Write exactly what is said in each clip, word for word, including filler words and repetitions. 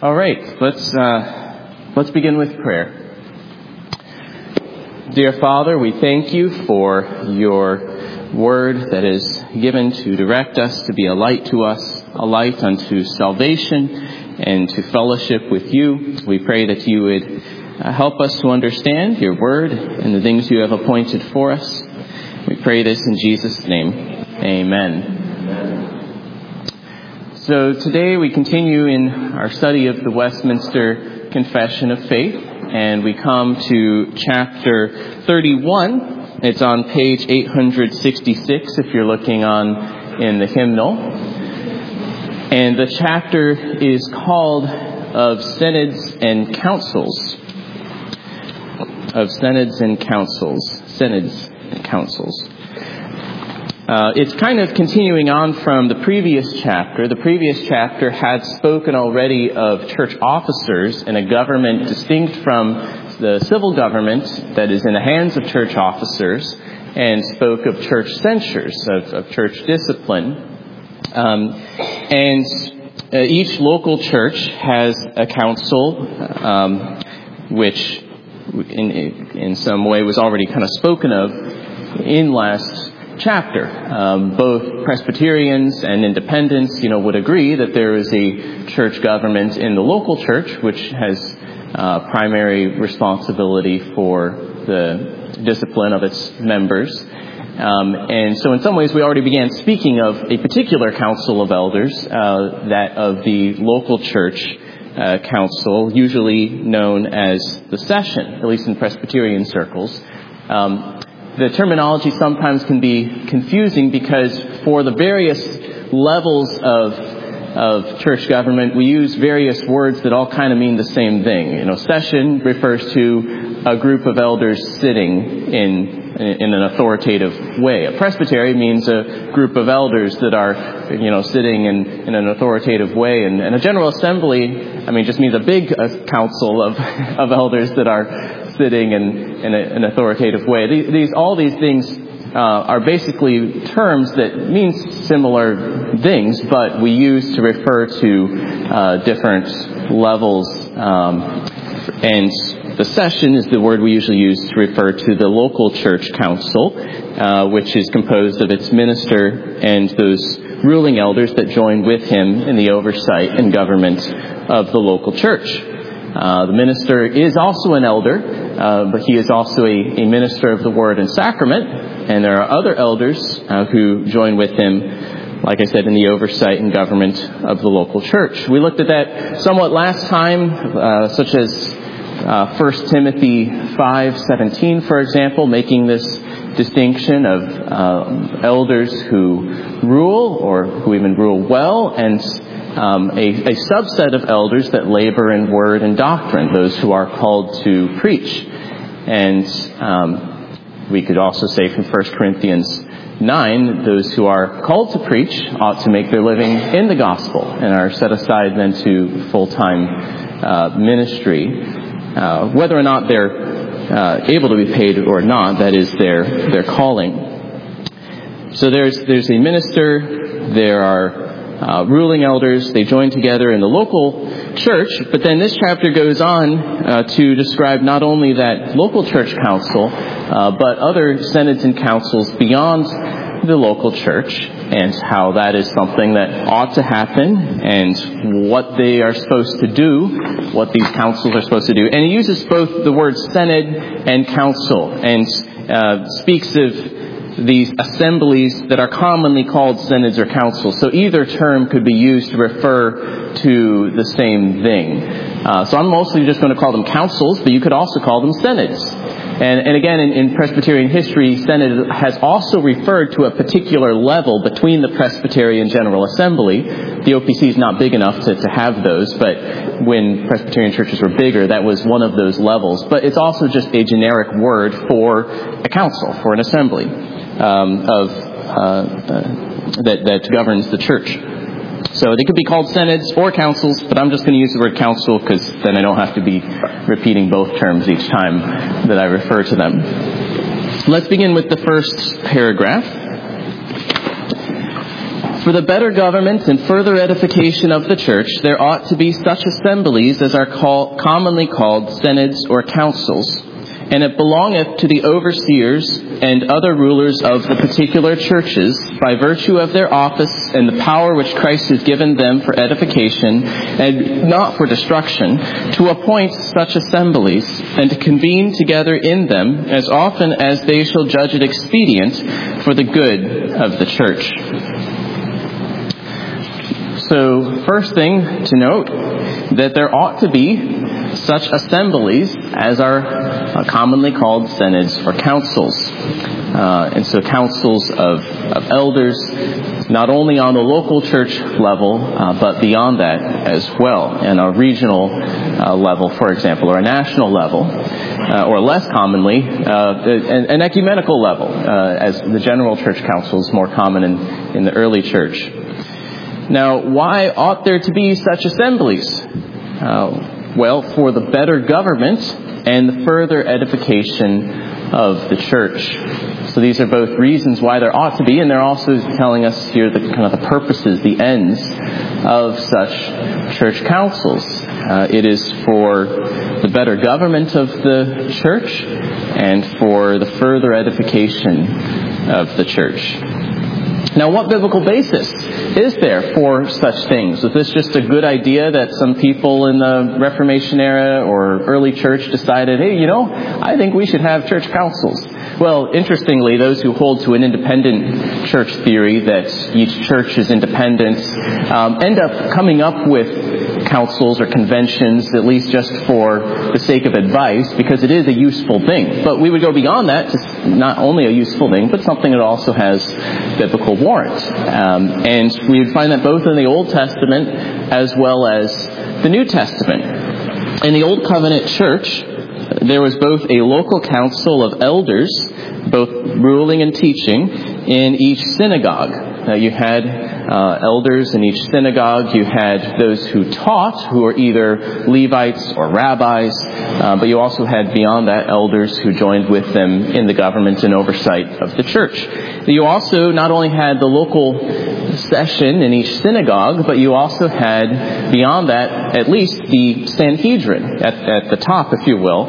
All right, let's uh, let's begin with prayer. Dear Father, we thank you for your word that is given to direct us, to be a light to us, a light unto salvation and to fellowship with you. We pray that you would uh, help us to understand your word and the things you have appointed for us. We pray this in Jesus' name. Amen. So today we continue in our study of the Westminster Confession of Faith, and we come to chapter thirty-one. It's on page eight hundred sixty-six if you're looking on in the hymnal. And the chapter is called Of Synods and Councils. Of Synods and Councils. Synods and Councils. Uh, it's kind of continuing on from the previous chapter. The previous chapter had spoken already of church officers in a government distinct from the civil government that is in the hands of church officers, and spoke of church censures, of, of church discipline. Um, and uh, each local church has a council, um, which in, in some way was already kind of spoken of in last chapter. Um, both Presbyterians and Independents, you know, would agree that there is a church government in the local church, which has uh, primary responsibility for the discipline of its members. Um, and so in some ways we already began speaking of a particular council of elders, uh, that of the local church uh, council, usually known as the session, at least in Presbyterian circles. Um, The terminology sometimes can be confusing because for the various levels of of church government, we use various words that all kind of mean the same thing. You know, session refers to a group of elders sitting in in an authoritative way. A presbytery means a group of elders that are, you know, sitting in, in an authoritative way. And, and a general assembly, I mean, just means a big uh, council of of elders that are sitting in, in a, an authoritative way. These, these all these things uh, are basically terms that mean similar things, but we use to refer to uh, different levels. Um, and the session is the word we usually use to refer to the local church council, uh, which is composed of its minister and those ruling elders that join with him in the oversight and government of the local church. Uh, the minister is also an elder, uh, but he is also a, a minister of the word and sacrament, and there are other elders uh, who join with him, like I said, in the oversight and government of the local church. We looked at that somewhat last time, uh, such as uh, First Timothy five seventeen, for example, making this distinction of uh, elders who rule or who even rule well, and Um, a, a subset of elders that labor in word and doctrine, those who are called to preach. And um, we could also say from First Corinthians nine, those who are called to preach ought to make their living in the gospel and are set aside then to full-time uh, ministry. Uh, whether or not they're uh, able to be paid or not, that is their their calling. So there's there's a minister, there are Uh, ruling elders, they join together in the local church, but then this chapter goes on uh, to describe not only that local church council, uh, but other synods and councils beyond the local church, and how that is something that ought to happen, and what they are supposed to do, what these councils are supposed to do. And he uses both the words synod and council, and uh, speaks of these assemblies that are commonly called synods or councils. So either term could be used to refer to the same thing. Uh, so I'm mostly just going to call them councils, but you could also call them synods. And, and again, in, in Presbyterian history, synod has also referred to a particular level between the Presbyterian General Assembly. The O P C is not big enough to, to have those, but when Presbyterian churches were bigger, that was one of those levels. But it's also just a generic word for a council, for an assembly. Um, of uh, uh, that, that governs the church. So they could be called synods or councils, but I'm just going to use the word council because then I don't have to be repeating both terms each time that I refer to them. Let's begin with the first paragraph. For the better government and further edification of the church, there ought to be such assemblies as are call, commonly called synods or councils. And it belongeth to the overseers and other rulers of the particular churches, by virtue of their office and the power which Christ has given them for edification, and not for destruction, to appoint such assemblies, and to convene together in them, as often as they shall judge it expedient for the good of the church. So, first thing to note, that there ought to be such assemblies as are uh, commonly called synods or councils. Uh, and so councils of, of elders, not only on the local church level, uh, but beyond that as well, and a regional uh, level, for example, or a national level, uh, or less commonly, uh, an, an ecumenical level, uh, as the general church council is more common in, in the early church. Now, why ought there to be such assemblies? Uh, Well, for the better government and the further edification of the church. So these are both reasons why there ought to be, and they're also telling us here the kind of the purposes, the ends of such church councils. Uh, it is for the better government of the church and for the further edification of the church. Now, what biblical basis is there for such things? Was this just a good idea that some people in the Reformation era or early church decided, hey, you know, I think we should have church councils? Well, interestingly, those who hold to an independent church theory that each church is independent um, end up coming up with councils or conventions, at least just for the sake of advice, because it is a useful thing. But we would go beyond that to not only a useful thing, but something that also has biblical warrant. Um, and we would find that both in the Old Testament as well as the New Testament. In the Old Covenant church, there was both a local council of elders, both ruling and teaching, in each synagogue. Now, you had uh, elders in each synagogue. You had those who taught, who were either Levites or rabbis. Uh, but you also had, beyond that, elders who joined with them in the government and oversight of the church. You also not only had the local session in each synagogue, but you also had, beyond that, at least the Sanhedrin at, at the top, if you will,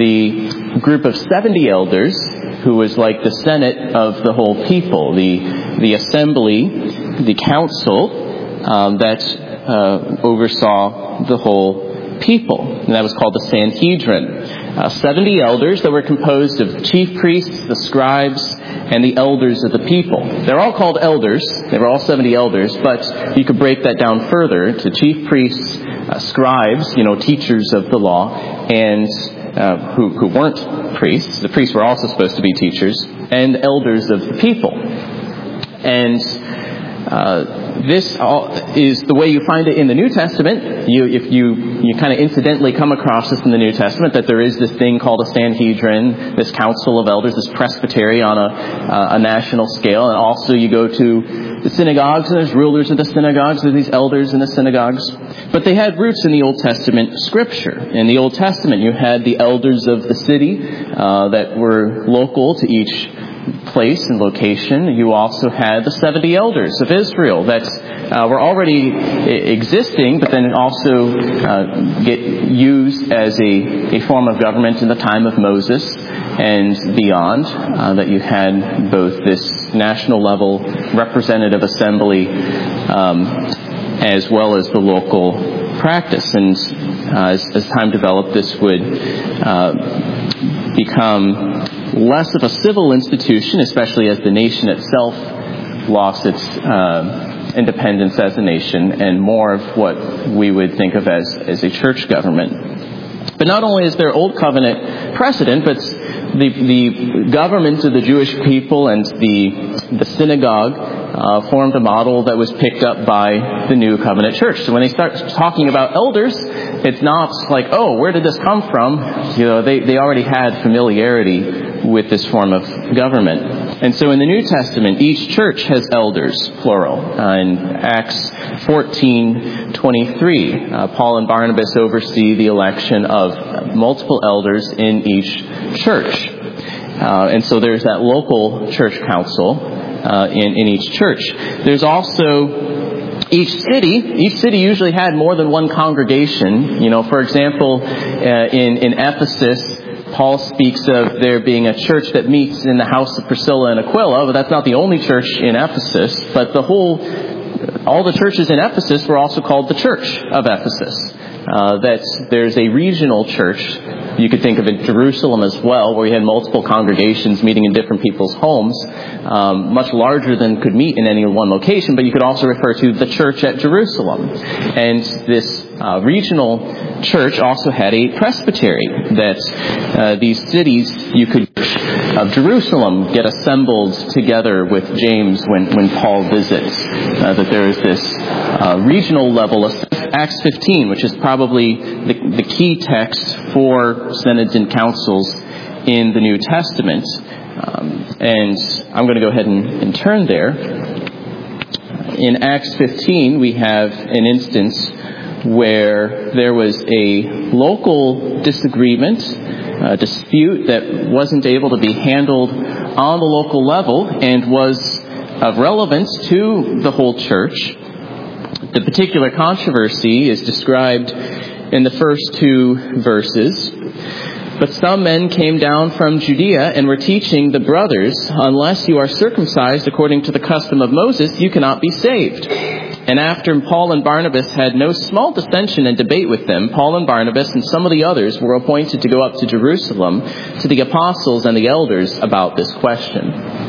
the group of seventy elders, who was like the Senate of the whole people, the the assembly, the council um, that uh, oversaw the whole people. And that was called the Sanhedrin. Uh, seventy elders that were composed of the chief priests, the scribes, and the elders of the people. They're all called elders. They were all seventy elders, but you could break that down further to chief priests, uh, scribes, you know, teachers of the law, and uh, who, who weren't priests. The priests were also supposed to be teachers, and elders of the people. And uh, this all is the way you find it in the New Testament. You, if you, you kind of incidentally come across this in the New Testament, that there is this thing called a Sanhedrin, this council of elders, this presbytery on a, uh, a national scale. And also you go to the synagogues, and there's rulers of the synagogues, there's these elders in the synagogues. But they had roots in the Old Testament scripture. In the Old Testament, you had the elders of the city uh, that were local to each place and location. You also had the seventy elders of Israel that uh, were already existing, but then also uh, get used as a, a form of government in the time of Moses and beyond. Uh, that you had both this national level representative assembly um, as well as the local practice. And uh, as, as time developed, this would uh, become less of a civil institution, especially as the nation itself lost its uh, independence as a nation, and more of what we would think of as, as a church government. But not only is there Old Covenant precedent, but the, the government of the Jewish people and the, the synagogue uh, formed a model that was picked up by the New Covenant church. So when they start talking about elders, it's not like, oh, where did this come from? You know, they, they already had familiarity with this form of government. And so in the New Testament, each church has elders, plural. Uh, in Acts fourteen twenty-three, uh, Paul and Barnabas oversee the election of multiple elders in each church. Uh, and so there's that local church council. uh, in, in each church. There's also each city, each city usually had more than one congregation. You know, for example, uh, in, in Ephesus, Paul speaks of there being a church that meets in the house of Priscilla and Aquila, but that's not the only church in Ephesus. But the whole, all the churches in Ephesus were also called the Church of Ephesus. Uh, that there's a regional church. You could think of it Jerusalem as well, where we had multiple congregations meeting in different people's homes, um, much larger than could meet in any one location, but you could also refer to the church at Jerusalem. And this uh, regional church also had a presbytery, that uh, these cities you could of Jerusalem get assembled together with James when, when Paul visits. Uh, that there is this uh, regional level of Acts fifteen, which is probably the, the key text for synods and councils in the New Testament. Um, and I'm going to go ahead and, and turn there. In Acts fifteen, we have an instance where there was a local disagreement, a dispute that wasn't able to be handled on the local level and was of relevance to the whole church. The particular controversy is described in the first two verses. But some men came down from Judea and were teaching the brothers, unless you are circumcised according to the custom of Moses, you cannot be saved. And after Paul and Barnabas had no small dissension and debate with them, Paul and Barnabas and some of the others were appointed to go up to Jerusalem to the apostles and the elders about this question.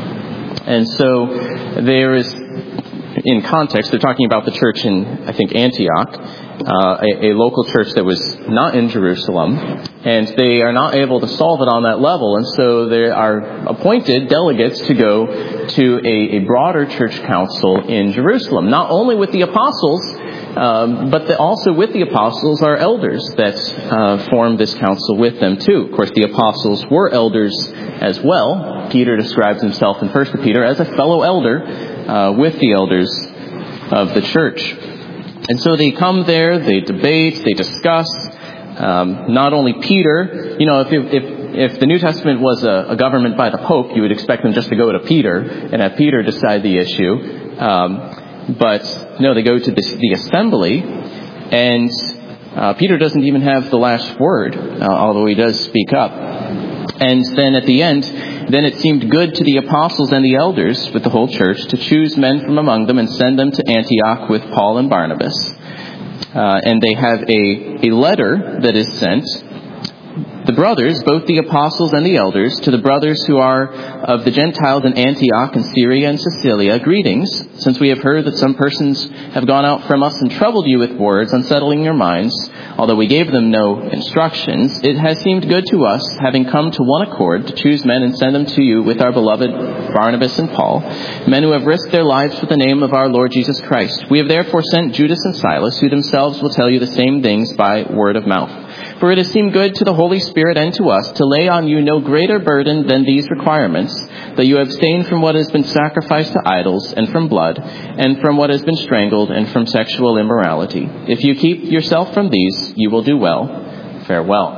And so there is, in context, they're talking about the church in, I think, Antioch, uh, a, a local church that was not in Jerusalem, and they are not able to solve it on that level, and so they are appointed delegates to go to a, a broader church council in Jerusalem, not only with the apostles, um, but the, also with the apostles are elders that uh, form this council with them too. Of course, the apostles were elders as well. Peter describes himself in First Peter as a fellow elder uh, with the elders of the church. And so they come there, they debate, they discuss. Um, not only Peter, you know, if, if if the New Testament was a, a government by the Pope, you would expect them just to go to Peter and have Peter decide the issue. Um, but no, they go to this, the assembly, and uh, Peter doesn't even have the last word, uh, although he does speak up. And then at the end, then it seemed good to the apostles and the elders with the whole church to choose men from among them and send them to Antioch with Paul and Barnabas. Uh, and they have a, a letter that is sent, the brothers, both the apostles and the elders, to the brothers who are of the Gentiles in Antioch and Syria and Cilicia, greetings, since we have heard that some persons have gone out from us and troubled you with words, unsettling your minds. Although we gave them no instructions, it has seemed good to us, having come to one accord, to choose men and send them to you with our beloved Barnabas and Paul, men who have risked their lives for the name of our Lord Jesus Christ. We have therefore sent Judas and Silas, who themselves will tell you the same things by word of mouth. For it has seemed good to the Holy Spirit and to us to lay on you no greater burden than these requirements, that you abstain from what has been sacrificed to idols, and from blood, and from what has been strangled, and from sexual immorality. If you keep yourself from these, you will do well. Farewell.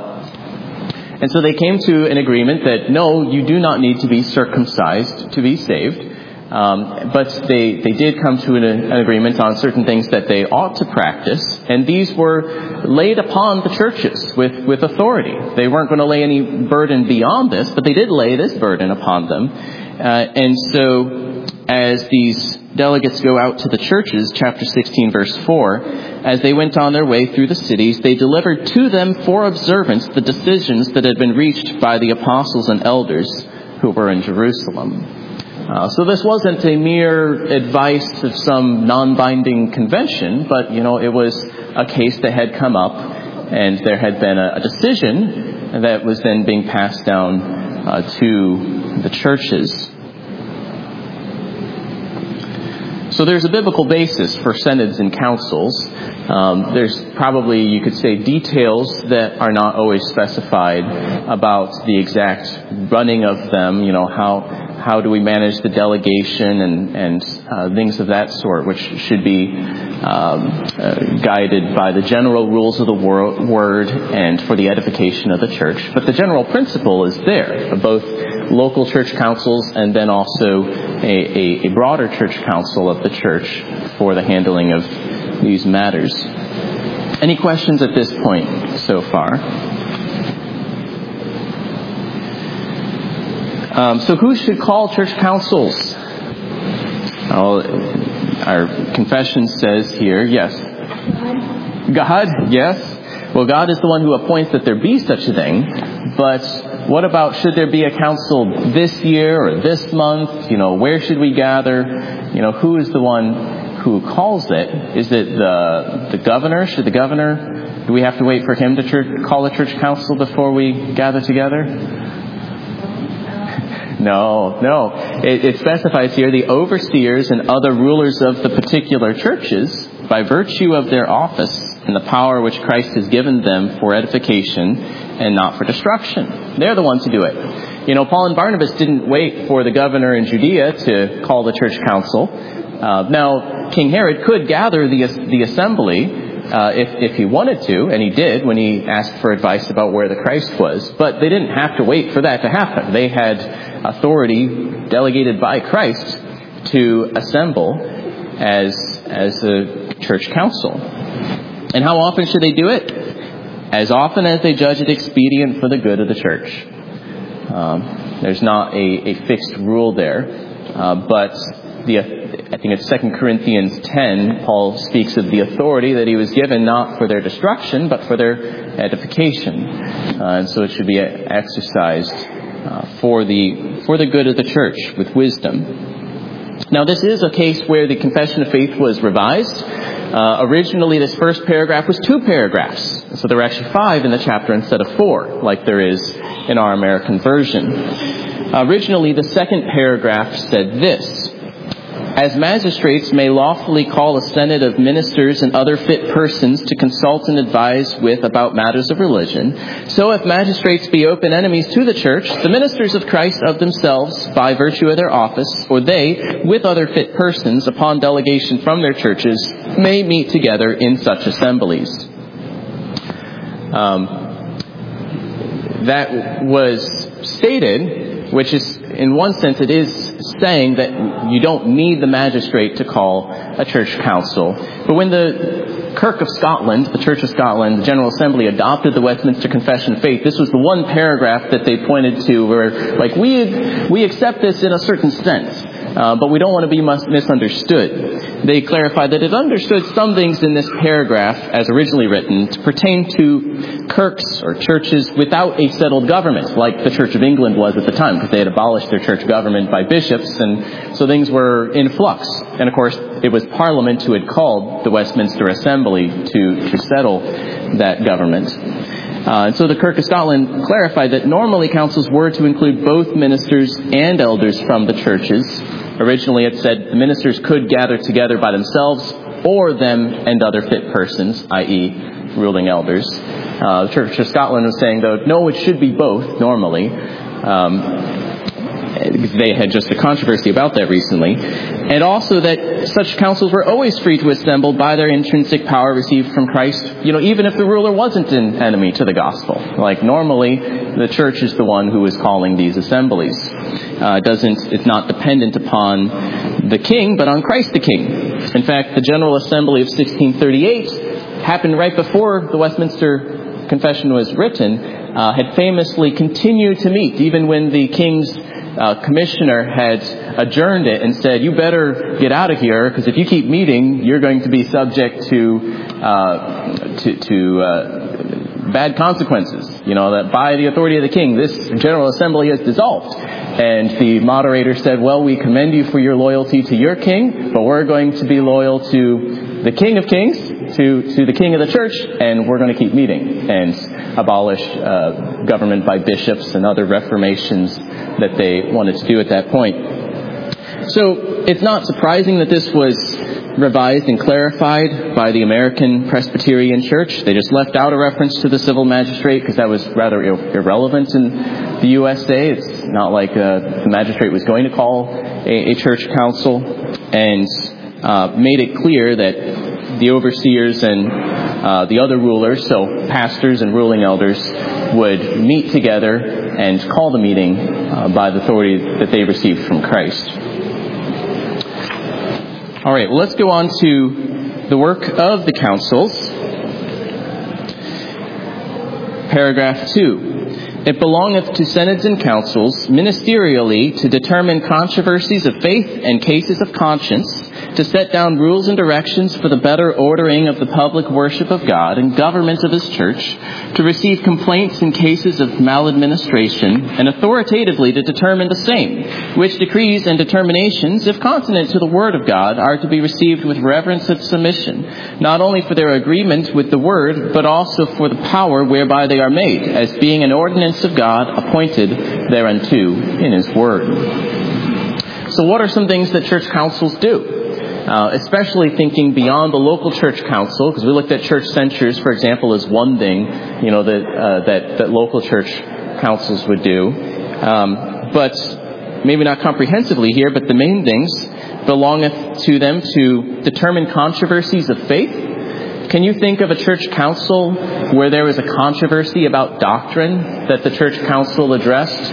And so they came to an agreement that, no, you do not need to be circumcised to be saved. Um, but they, they did come to an, an agreement on certain things that they ought to practice, and these were laid upon the churches with, with authority. They weren't going to lay any burden beyond this, but they did lay this burden upon them. Uh, and so as these delegates go out to the churches, chapter sixteen, verse four, as they went on their way through the cities, they delivered to them for observance the decisions that had been reached by the apostles and elders who were in Jerusalem. Uh, so this wasn't a mere advice of some non-binding convention, but, you know, it was a case that had come up, and there had been a, a decision that was then being passed down uh, to the churches. So there's a biblical basis for synods and councils. Um, there's probably, you could say, details that are not always specified about the exact running of them, you know, how how do we manage the delegation and, and uh, things of that sort, which should be um, uh, guided by the general rules of the wor- word and for the edification of the church. But the general principle is there, both local church councils and then also a, a, a broader church council of the church for the handling of these matters. Any questions at this point so far? Um, so who should call church councils? Well, our confession says here, yes. God, yes. Well, God is the one who appoints that there be such a thing. But what about, should there be a council this year or this month? You know, where should we gather? You know, who is the one who calls it? Is it the the governor? Should the governor, do we have to wait for him to church, call a church council before we gather together? No, no. It, it specifies here the overseers and other rulers of the particular churches, by virtue of their office and the power which Christ has given them for edification and not for destruction. They're the ones who do it. You know, Paul and Barnabas didn't wait for the governor in Judea to call the church council. Uh, now, King Herod could gather the the assembly uh, if, if he wanted to, and he did when he asked for advice about where the Christ was. But they didn't have to wait for that to happen. They had authority delegated by Christ to assemble as as a church council. And how often should they do it? As often as they judge it expedient for the good of the church. Um, there's not a, a fixed rule there, uh, but the I think it's Second Corinthians ten, Paul speaks of the authority that he was given not for their destruction, but for their edification. Uh, and so it should be exercised uh, for the for the good of the church with wisdom. Now, this is a case where the Confession of Faith was revised. Uh, originally, this first paragraph was two paragraphs. So there were actually five in the chapter instead of four, like there is in our American version. Uh, originally, the second paragraph said this: as magistrates may lawfully call a senate of ministers and other fit persons to consult and advise with about matters of religion, so if magistrates be open enemies to the church, the ministers of Christ of themselves, by virtue of their office, or they, with other fit persons, upon delegation from their churches, may meet together in such assemblies. Um, that was stated, which is, in one sense, it is saying that you don't need the magistrate to call a church council. But when the Kirk of Scotland, the Church of Scotland, the General Assembly adopted the Westminster Confession of Faith, this was the one paragraph that they pointed to where, like, we we accept this in a certain sense, uh, but we don't want to be mis- misunderstood. They clarified that it understood some things in this paragraph, as originally written, to pertain to kirks or churches without a settled government, like the Church of England was at the time, because they had abolished their church government by bishops, and so things were in flux. And of course, it was Parliament who had called the Westminster Assembly to, to settle that government. Uh, and so the Kirk of Scotland clarified that normally councils were to include both ministers and elders from the churches. Originally it said the ministers could gather together by themselves or them and other fit persons, that is ruling elders. Uh, the Church of Scotland was saying, though, no, it should be both normally. Um, they had just a controversy about that recently. And also that such councils were always free to assemble by their intrinsic power received from Christ, you know, even if the ruler wasn't an enemy to the gospel. Like normally, the church is the one who is calling these assemblies. Uh, it doesn't, it's not dependent upon the king, but on Christ the King. In fact, the General Assembly of sixteen thirty-eight happened right before the Westminster Confession was written, uh, had famously continued to meet, even when the king's Uh, commissioner had adjourned it and said, you better get out of here, because if you keep meeting, you're going to be subject to uh, to, to uh, bad consequences. You know, that by the authority of the king, this General Assembly is dissolved. And the moderator said, well, we commend you for your loyalty to your king, but we're going to be loyal to the King of Kings, to, to the King of the Church, and we're going to keep meeting, and abolish uh, government by bishops and other reformations that they wanted to do at that point. So it's not surprising that this was revised and clarified by the American Presbyterian Church. They just left out a reference to the civil magistrate because that was rather ir- irrelevant in the U S A. It's not like uh, the magistrate was going to call a, a church council, and uh, made it clear that the overseers and uh, the other rulers, so pastors and ruling elders, would meet together and call the meeting uh, by the authority that they received from Christ. All right, well, let's go on to the work of the councils. Paragraph two. It belongeth to synods and councils ministerially to determine controversies of faith and cases of conscience, to set down rules and directions for the better ordering of the public worship of God and government of His church, to receive complaints in cases of maladministration, and authoritatively to determine the same, which decrees and determinations, if consonant to the Word of God, are to be received with reverence and submission, not only for their agreement with the Word, but also for the power whereby they are made, as being an ordinance of God appointed thereunto in His Word. So what are some things that church councils do? Uh, especially thinking beyond the local church council, because we looked at church censures, for example, as one thing, you know, that uh, that, that local church councils would do. Um, but maybe not comprehensively here, but the main things belongeth to them to determine controversies of faith. Can you think of a church council where there was a controversy about doctrine that the church council addressed?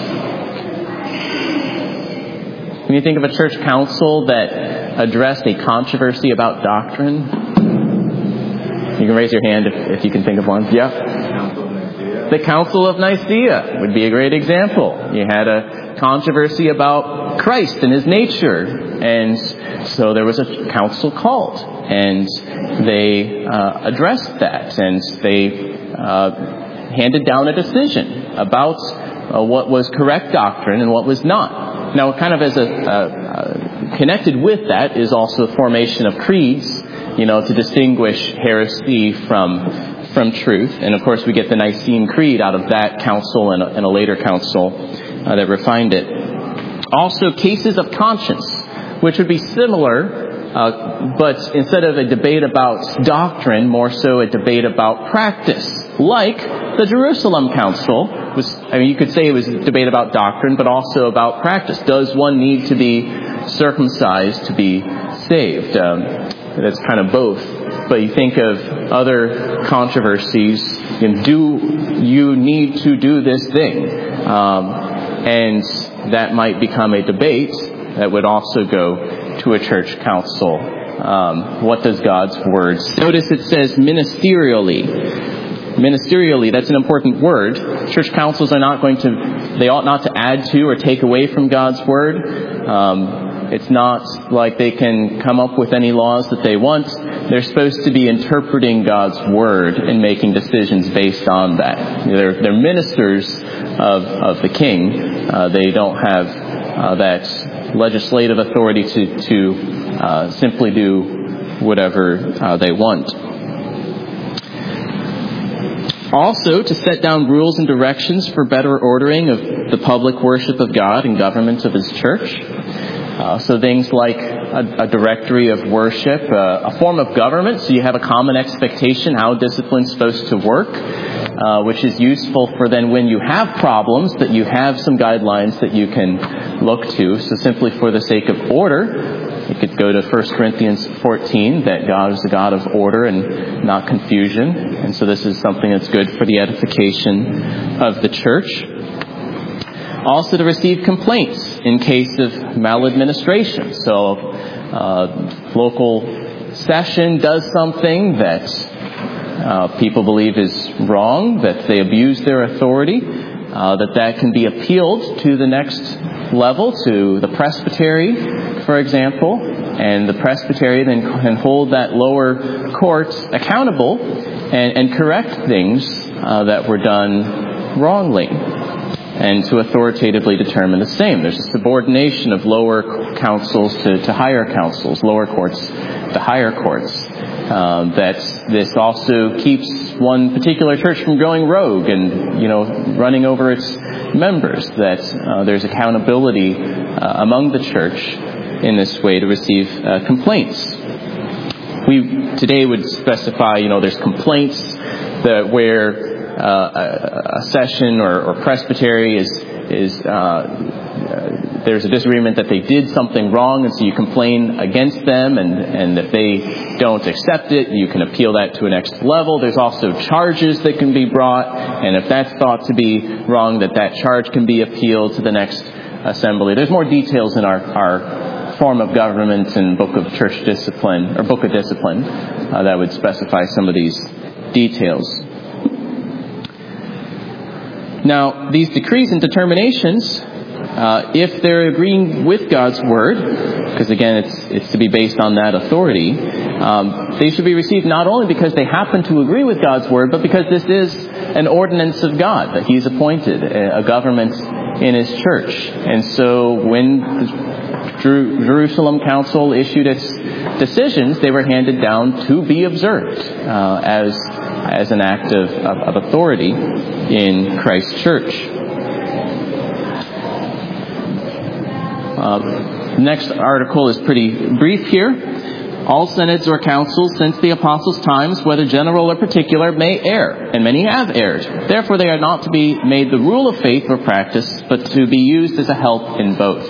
Can you think of a church council that addressed a controversy about doctrine? You can raise your hand if, if you can think of one. Yeah. The Council of Nicaea would be a great example. You had a controversy about Christ and His nature, and so there was a council called, and they uh, addressed that, and they uh, handed down a decision about uh, what was correct doctrine and what was not. Now, kind of as a uh, connected with that is also the formation of creeds, you know, to distinguish heresy from from truth. And of course, we get the Nicene Creed out of that council and a, and a later council uh, that refined it. Also, cases of conscience, which would be similar, uh, but instead of a debate about doctrine, more so a debate about practice, like the Jerusalem Council was. I mean, you could say it was a debate about doctrine, but also about practice. Does one need to be circumcised to be saved? Um, that's kind of both. But you think of other controversies. You know, do you need to do this thing? Um, and that might become a debate that would also go to a church council. Um, what does God's Word say? Notice it says ministerially. Ministerially, that's an important word. Church councils are not going to, they ought not to add to or take away from God's Word. Um, it's not like they can come up with any laws that they want. They're supposed to be interpreting God's Word and making decisions based on that. They're, they're ministers of, of the King. Uh, they don't have uh, that legislative authority to, to uh, simply do whatever uh, they want. Also, to set down rules and directions for better ordering of the public worship of God and government of His church. Uh, so things like a, a directory of worship, uh, a form of government, so you have a common expectation how discipline's supposed to work, uh, which is useful for then when you have problems, that you have some guidelines that you can look to. So simply for the sake of order, you could go to First Corinthians fourteen, that God is a God of order and not confusion. And so this is something that's good for the edification of the church. Also to receive complaints in case of maladministration. So uh, local session does something that uh, people believe is wrong, that they abuse their authority, uh, that that can be appealed to the next level, to the presbytery, for example, and the presbytery then can hold that lower court accountable and, and correct things uh, that were done wrongly, and to authoritatively determine the same. There's a subordination of lower councils to, to higher councils, lower courts to higher courts. Um, that this also keeps one particular church from going rogue and, you know, running over its members. That uh, there's accountability uh, among the church in this way to receive uh, complaints. We today would specify, you know, there's complaints that where uh, a, a session or, or presbytery is is uh, there's a disagreement that they did something wrong, and so you complain against them, and, and if they don't accept it, you can appeal that to a next level. There's also charges that can be brought, and if that's thought to be wrong, that that charge can be appealed to the next assembly. There's more details in our, our form of government and book of church discipline, or book of discipline, uh, that would specify some of these details. Now, these decrees and determinations, uh, if they're agreeing with God's word, because again, it's it's to be based on that authority, um, they should be received not only because they happen to agree with God's word, but because this is an ordinance of God that He's appointed, a, a government in His church. And so when the Jerusalem Council issued its decisions, they were handed down to be observed uh, as as an act of, of, of authority in Christ's church. Uh, next article is pretty brief here. All synods or councils since the apostles' times, whether general or particular, may err, and many have erred. Therefore they are not to be made the rule of faith or practice, but to be used as a help in both.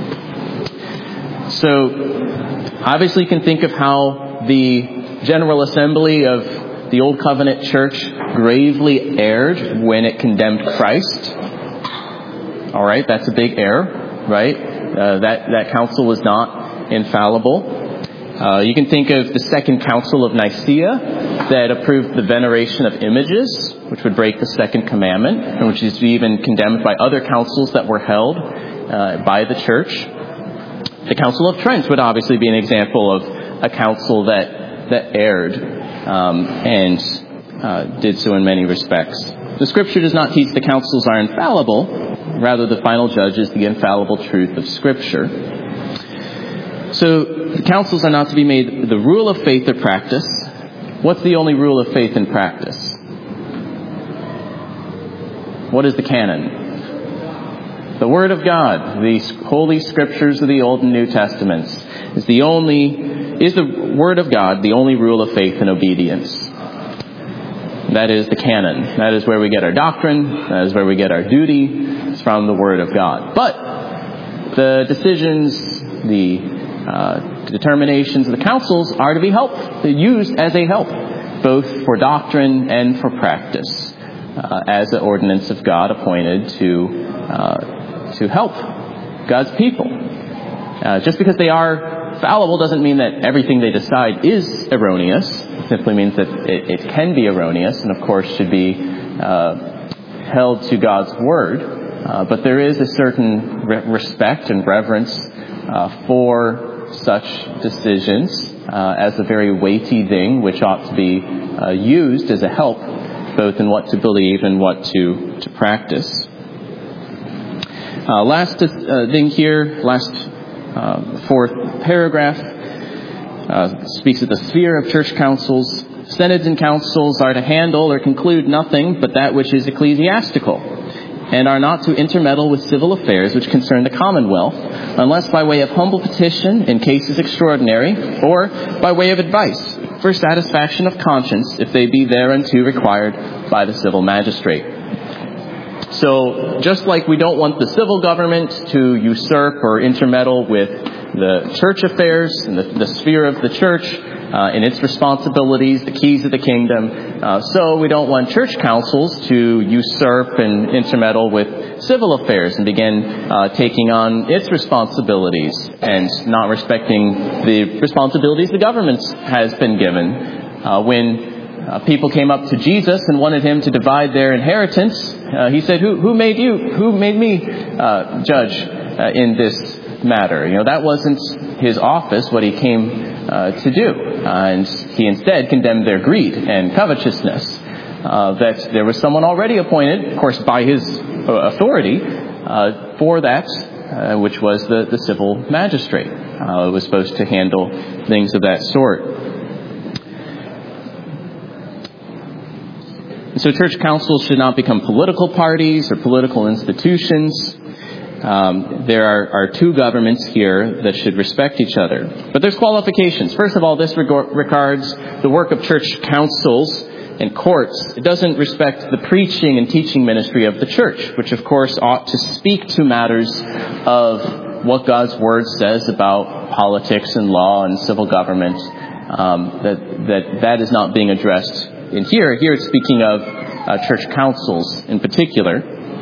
So, obviously you can think of how the General Assembly of the Old Covenant Church gravely erred when it condemned Christ. All right, that's a big error, right? Uh, that, that council was not infallible. Uh, you can think of the Second Council of Nicaea that approved the veneration of images, which would break the Second Commandment, and which is even condemned by other councils that were held uh, by the church. The Council of Trent would obviously be an example of a council that, that erred. Um, and uh, did so in many respects. The Scripture does not teach the councils are infallible. Rather, the final judge is the infallible truth of Scripture. So, the councils are not to be made the rule of faith or practice. What's the only rule of faith and practice? What is the canon? The Word of God, the Holy Scriptures of the Old and New Testaments, is the only Is the Word of God the only rule of faith and obedience? That is the canon. That is where we get our doctrine. That is where we get our duty. It's from the Word of God. But the decisions, the uh, determinations of the councils are to be helped, used as a help, both for doctrine and for practice, uh, as an ordinance of God appointed to uh, to help God's people. Uh, just because they are fallible doesn't mean that everything they decide is erroneous. It simply means that it, it can be erroneous and, of course, should be uh, held to God's Word. Uh, but there is a certain re- respect and reverence uh, for such decisions uh, as a very weighty thing which ought to be uh, used as a help both in what to believe and what to, to practice. Uh, last uh, thing here, last Uh, fourth paragraph uh, speaks of the sphere of church councils. Synods and councils are to handle or conclude nothing but that which is ecclesiastical, and are not to intermeddle with civil affairs which concern the commonwealth, unless by way of humble petition in cases extraordinary, or by way of advice for satisfaction of conscience, if they be thereunto required by the civil magistrate. So, just like we don't want the civil government to usurp or intermeddle with the church affairs and the, the sphere of the church uh, and its responsibilities, the keys of the kingdom, uh, so we don't want church councils to usurp and intermeddle with civil affairs and begin uh, taking on its responsibilities and not respecting the responsibilities the government has been given. Uh, when Uh, people came up to Jesus and wanted him to divide their inheritance. Uh, he said, "Who who made you? Who made me uh, judge uh, in this matter?" You know, that wasn't his office, what he came uh, to do. Uh, and he instead condemned their greed and covetousness. Uh, that there was someone already appointed, of course, by his uh, authority uh, for that, uh, which was the, the civil magistrate. Uh, it was supposed to handle things of that sort. So church councils should not become political parties or political institutions. Um, there are, are two governments here that should respect each other. But there's qualifications. First of all, this reg- regards the work of church councils and courts, it doesn't respect the preaching and teaching ministry of the church, which of course ought to speak to matters of what God's Word says about politics and law and civil government. Um, that, that that is not being addressed in here. Here it's speaking of uh, church councils in particular.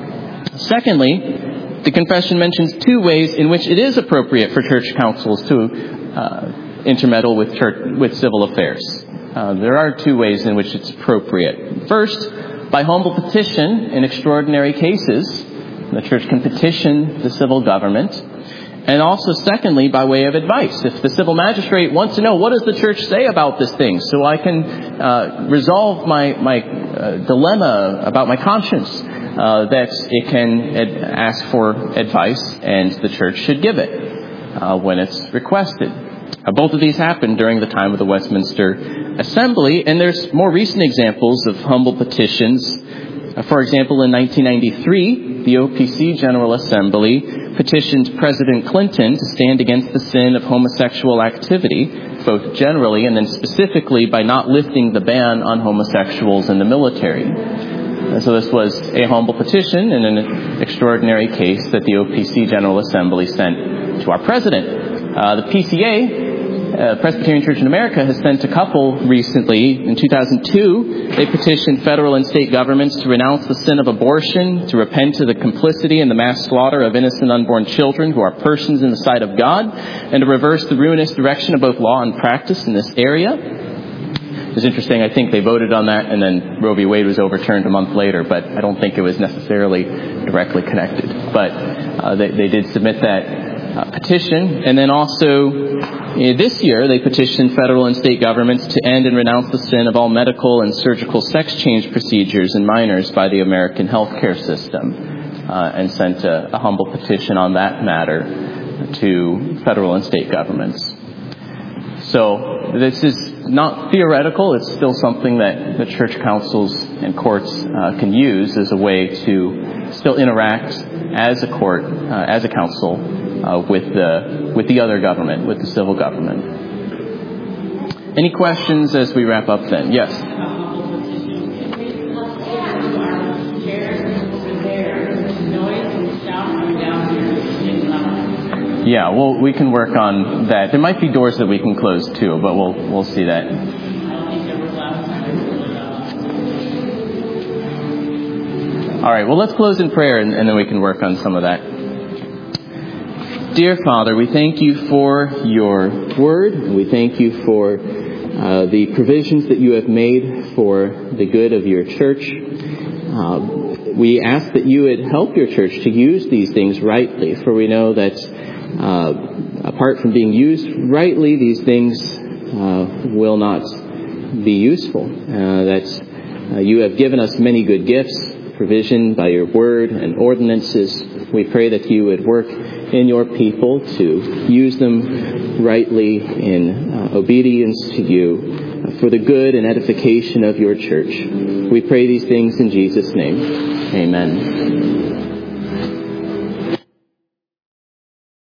Secondly, the confession mentions two ways in which it is appropriate for church councils to uh, intermeddle with church, with civil affairs. Uh, there are two ways in which it's appropriate. First, by humble petition in extraordinary cases, the church can petition the civil government. And also, secondly, by way of advice. If the civil magistrate wants to know, what does the church say about this thing, so I can uh, resolve my, my uh, dilemma about my conscience, uh, that it can ad- ask for advice, and the church should give it uh, when it's requested. Uh, both of these happened during the time of the Westminster Assembly, and there's more recent examples of humble petitions. Uh, for example, in nineteen ninety-three, the O P C General Assembly petitioned President Clinton to stand against the sin of homosexual activity, both generally and then specifically by not lifting the ban on homosexuals in the military. And so this was a humble petition in an extraordinary case that the O P C General Assembly sent to our president. Uh, the P C A, uh, Presbyterian Church in America, has sent a couple recently. In two thousand two, they petitioned federal and state governments to renounce the sin of abortion, to repent of the complicity in the mass slaughter of innocent unborn children who are persons in the sight of God, and to reverse the ruinous direction of both law and practice in this area. It's interesting, I think they voted on that, and then Roe v. Wade was overturned a month later, but I don't think it was necessarily directly connected. But uh, they, they did submit that uh, petition. And then also, uh, this year, they petitioned federal and state governments to end and renounce the sin of all medical and surgical sex change procedures in minors by the American healthcare system, uh, and sent a, a humble petition on that matter to federal and state governments. So this is not theoretical. It's still something that the church councils and courts uh, can use as a way to still interact as a court, uh, as a council, uh, with the with the other government, with the civil government. Any questions as we wrap up then? Yes? Yeah, well, we can work on that. There might be doors that we can close too, but we'll we'll see that. All right, well, let's close in prayer, and, and then we can work on some of that. Dear Father, we thank you for your word, and we thank you for uh, the provisions that you have made for the good of your church. Uh, we ask that you would help your church to use these things rightly, for we know that Uh, apart from being used rightly, these things uh, will not be useful. Uh, that uh, you have given us many good gifts, provision by your word and ordinances. We pray that you would work in your people to use them rightly in uh, obedience to you uh, for the good and edification of your church. We pray these things in Jesus' name. Amen.